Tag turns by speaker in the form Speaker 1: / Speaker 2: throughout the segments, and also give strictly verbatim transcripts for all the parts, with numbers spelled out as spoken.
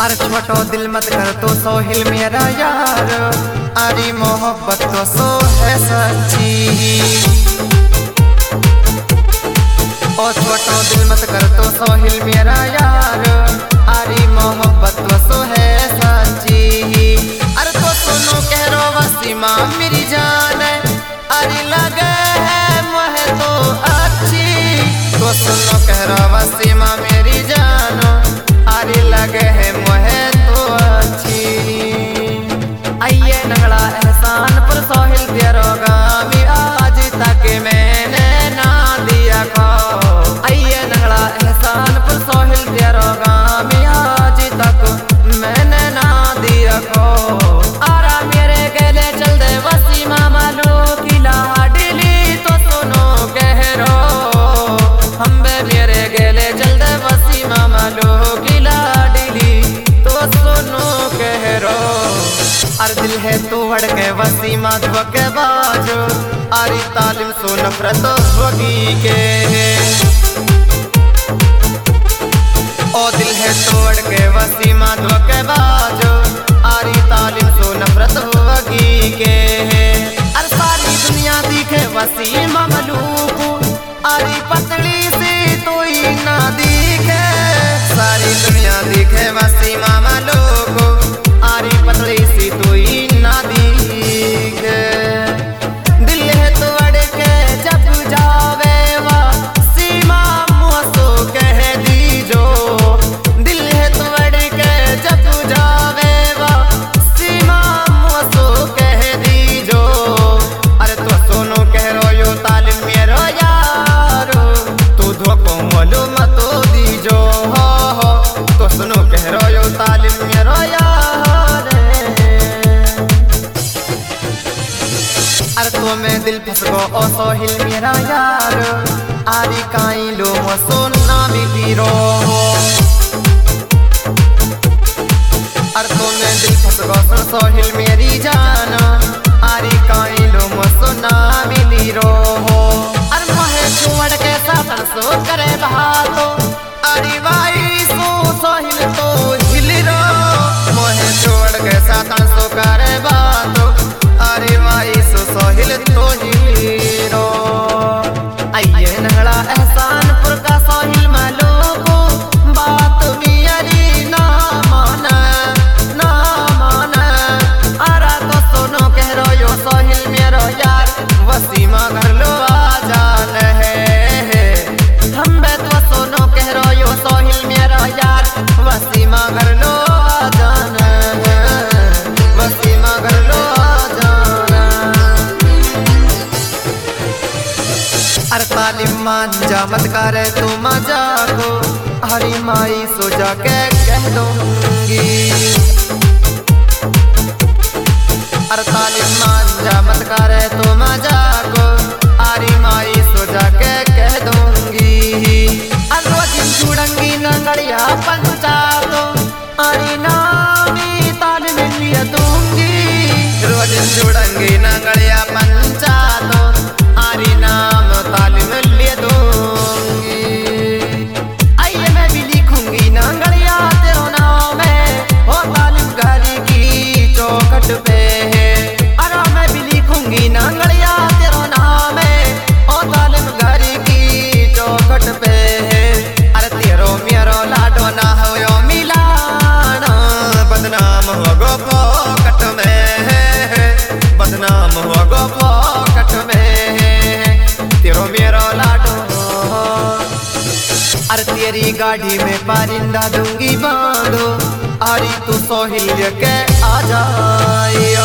Speaker 1: अरे छोटो दिल मत कर तो सोहिल मेरा यार, अरे मोहब्बत तो सो है सच्ची। ओ छोटो दिल मत कर तो सोहिल मेरा यार, अरे मोहब्बत तो सो है सच्ची। अरे तो सुनो कह रो वसीमा मेरी जान, अरे लगे है मुझे तो अच्छी। तो सुनो कह रो वसीमा मेरी जान, अरे लगे है मुझे तो अच्छी। आइए नगड़ा एहसान पर सोहिल तेरो गामी, आज तक मैंने ना दिया खो। आइए नगड़ा एहसान पर सोहिल तेरो गामी, आज तक मैंने ना दिया खो। आरा मेरे गले चल दे वसीमा मालो की लाडली, तो सुनो कह रो हम बे मेरे गले चल दे वसीमा मालो की लाडली, तो सुनो कह रो। अरे दिल है तू हड़के वसीमा धोखे बाजो, अरे तालिम सो नफरत होगी के। ओ दिल है तोड़ के वसीमा धोखे बाजो, अरे तालिम सो नफरत होगी के। अरे सारी दुनिया दिखे वसीमा मलूक, अरे पतली सी तो ही ना दिखे। सारी दुनिया दिखे वसीमा मलूक, अरे पतली सी तो ही ना दिखे। दिल है तोड़ के जब जावे वसीमा मुझसे कह दीजो। दिल है तोड़ के जब जावे वसीमा मुझसे कह दीजो। अरे तो सुनो कह रो यो तालिम मेरो यारो, तू धोखो मोलो मत दीजो। हो हो तो सुनो कह रो यो तालिम मेरो यार। अरे तो मैं दिल फंस गो ओ सोहिल मेरा यार, आरी काई लो मसो ना मिली रो। अरे तो मैं दिल फंस गो सुन सोहिल मेरी जान, आरी काई लो मसो ना मिली रो। अरे मोहे छोड़ के साथन सो करे बहातो, अरे भाई सो सोहिल तो हिल रो। मोहे छोड़ के साथन सो करे बातो, अरे भाई सो सोहिल तो हीरो। आइए नगड़ा एहसान पुर का सोहिल मालो को, बात मेरी ना माना ना माना। अरे तो सुनो कह रो यो सोहिल मेरो यार, वसीमा घर लो आ जान है। हम बे तो सुनो कह रो यो सोहिल मेरो यार, वसीमा घर लो आ जान है। वसीमा घर लो अरे तालिम मांझा मत करे तू मजा को, हरी माई सो जाके कह दूंगी। अरे तालिम मांझा मत करे तू मजा को, हरी माई सो जाके कह दूंगी। अरे रोज छुड़ंगी नंगड़िया पंचा तो, अरे नामी तालिम लिया दूंगी। रोज छुड़ंगी नंगड़िया पंचा तो, अरे नाम तालिम ले दूंगी। आइए मैं भी लिखूंगी नंगड़िया तेरो नाम है, ओ तालिम घरी की चौखट पे है। अरे मैं भी लिखूंगी नंगड़िया तेरो नाम है, ओ तालिम घरी की चौखट पे है। अरे तेरो मेरो लाडो ना हो यो मिलान, बदनाम हो गो फोकट में है। बदनाम हो गो फोकट में तेरो मेरो लाडो। अरे तेरी गाड़ी में परिंदा दूंगी बांधो, अरे तू सोहिल के आ जाइयो।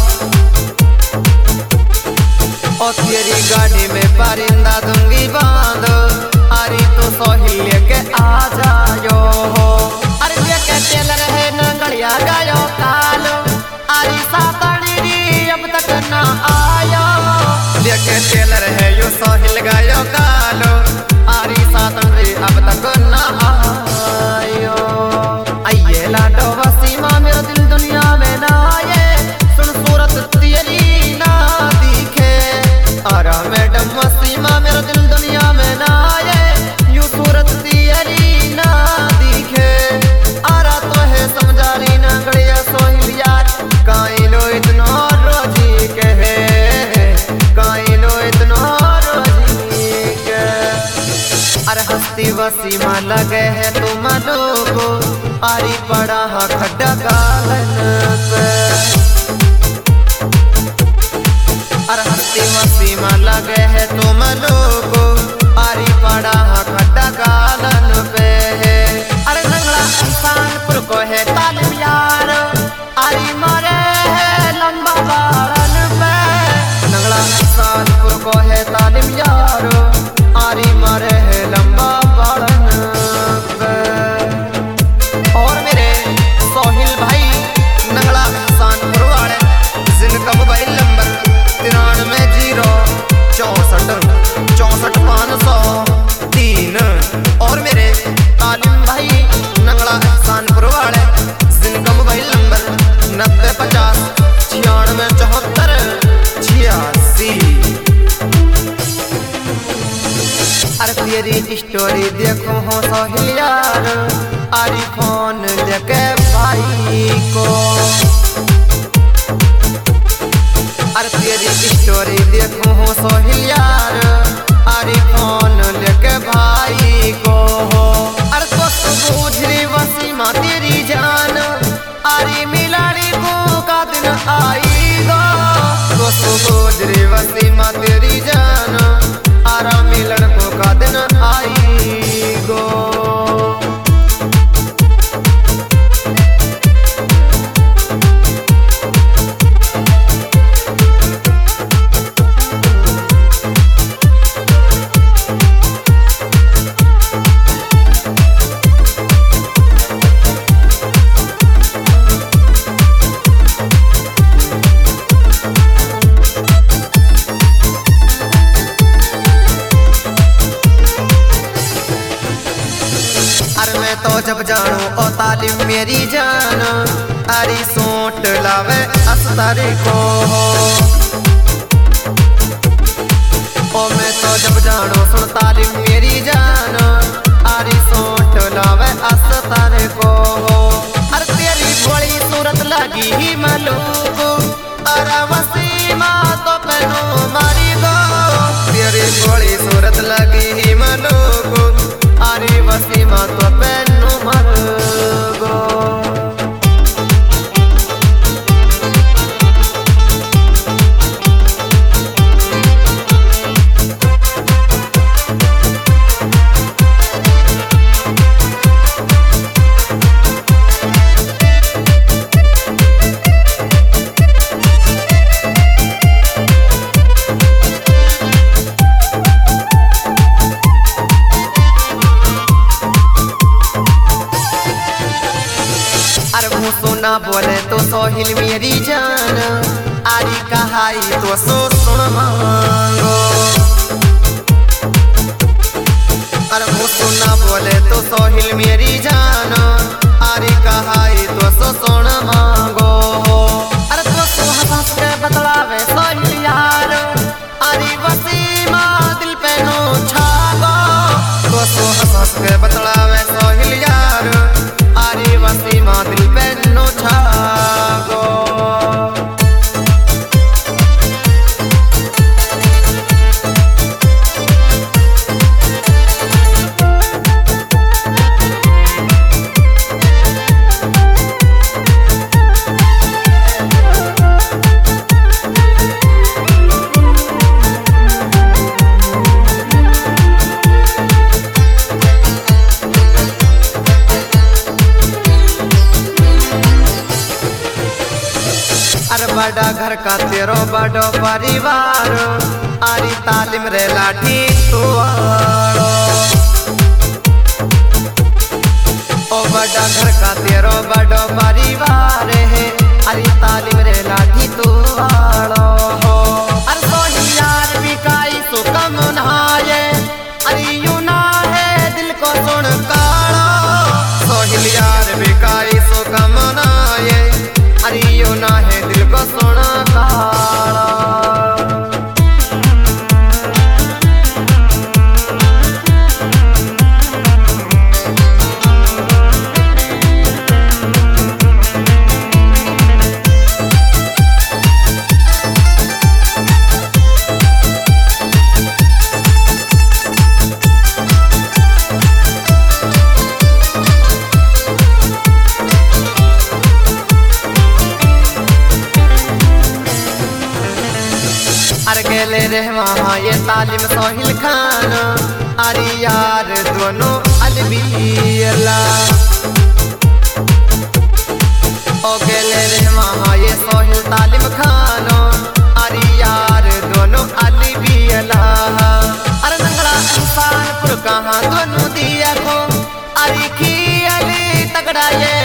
Speaker 1: ओ तेरी गाड़ी में परिंदा दूंगी बांधो, अरे तू सोहिल के आ जायो। अरे लेके चल रहे नंगड़िया गायो कालो, अरे सातड़ी अब तक ना आयो। लेके चल रहे यो सोहिल गायो कालो, आरी सातड़ी अब तक ना आयो। आइए लाडो वसीमा मेरो दिल दुनिया में ना आए, सुन सूरत तेरी ना दिखे। आरा मैडम वसीमा मेरो दिल दुनिया में ना आए, यू सूरत तेरी ना दिखे। वसीमा लगे है तुम लोगो आरी पड़ा खड्डा गालन पे अरे हस्ती वसीमा लगे है तुम लोगो आरी पड़ा खड्डा गालन पे अरे नंगला इंसानपुर को है तालिम यार आरी मारे है लंबा बारन पे नंगला इंसानपुर को है तालिम यार आरी मारे है लंबा बारन पे और मेरे सोहिल भाई नंगला इंसानपुर वाले जिनका मोबाइल नंबर तिरानवे जीरो चौसठ चौसठ पाँच सौ तीन और मेरे तालिम भाई नंगला इंसानपुर वाले जिनका मोबाइल नंबर नब्बे पचास छियानवे चौहत्तर छियासी। अरे तेरी स्टोरी देखो हो सोहिल यार आरी फोन लेके भाई को अरे तेरी स्टोरी देखो हो सोहिल यार आरी फोन लेके भाई को अरे तो बूझरी वसीमा तेरी जान आरी मिलाड़ी को का दिन आईगा तो बूझरी वसीमा तेरी जान आरा मिलन को का दिन आईगो। अरे मैं तो जब जानू ओ तालिम मेरी जान अरी सोट लावे अस्तर को ओ मैं तो जब जानू सुन तालिम मेरी जान अरी सोट लावे अस्तर को अरे तेरी बड़ी सूरत लगी ही मलूको अरे वसीमा तो पहनो मारी दो तेरी बड़ी सूरत लगी ही मलूको अरे वसीमा तो पहनो मर गो। सोना बोले तो सोहिल मेरी जान आरी कहाई तो सो सुन मांगो अरे वो सोना बोले तो सोहिल मेरी जान आरी कहाई तो सो सुन मांगो अरे तो सो हंस के बतलावे सोहिल यार आरी वसीमा दिल पे नो छागो तो सो हंस के बतलावे सोहिल यार आरी वसीमा दिल पे नो छागो। अरे बड़ा घर का तेरो बड़ो परिवार आरी तालिम रे लाठी तुआरो ओ बड़ा घर का तेरो बड़ो परिवार है आरी तालिम रे लाठी तुआरो अरे सोहिल यार भी काई सो कम नहाए अरे यू ना है दिल को सुन काड़ा सोहिल यार भी काई सो कम नहाए अरे यू ना है दिल को सोना काला। रे वहाँ ये तालिम सोहिल खान अरे यार दोनों अलवियला ओ गेले रे वहाँ ये सोहिल तालिम खान अरे यार दोनों अलवियला अरे नंगला इंसान पुर कहाँ दोनों दिया को अरे की अली तगड़ा ये